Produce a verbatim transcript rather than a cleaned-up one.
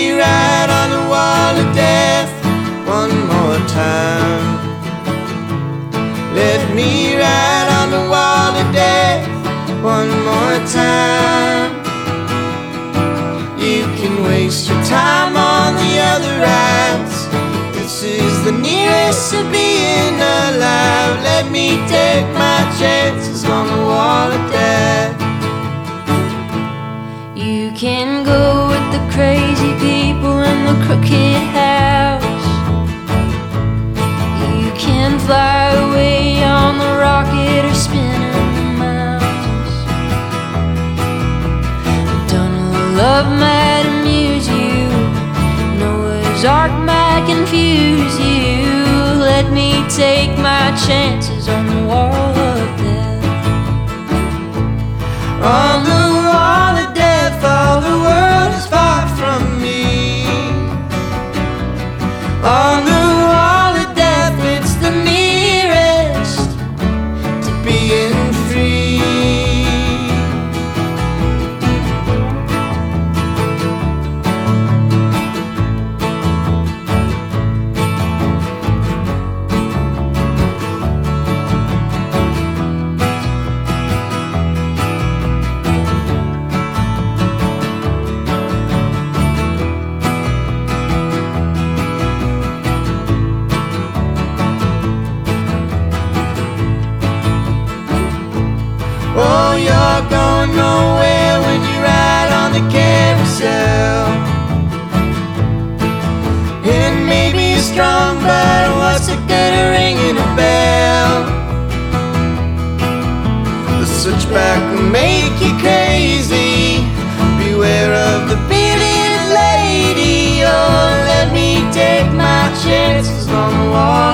me ride on the wall of death one more time. Let me ride on the wall of death one more time. You can waste your time on the other rides. This is the nearest to being alive. Let me take my chances on the wall of death. You can go with the crazy people in the crooked house. You can fly away on the rocket or spin in the mouse. Tunnel love might amuse you, Noah's Ark might confuse you. Let me take my chances on the wall of death. On the wall of death, all the world is far from me. On the wall of death, it's the nearest to being free. Oh, you're going nowhere when you ride on the carousel. It may be strong, but what's it good at ringing a bell? The switchback will make you crazy. Beware of the bearded lady. Oh, let me take my chances on the wall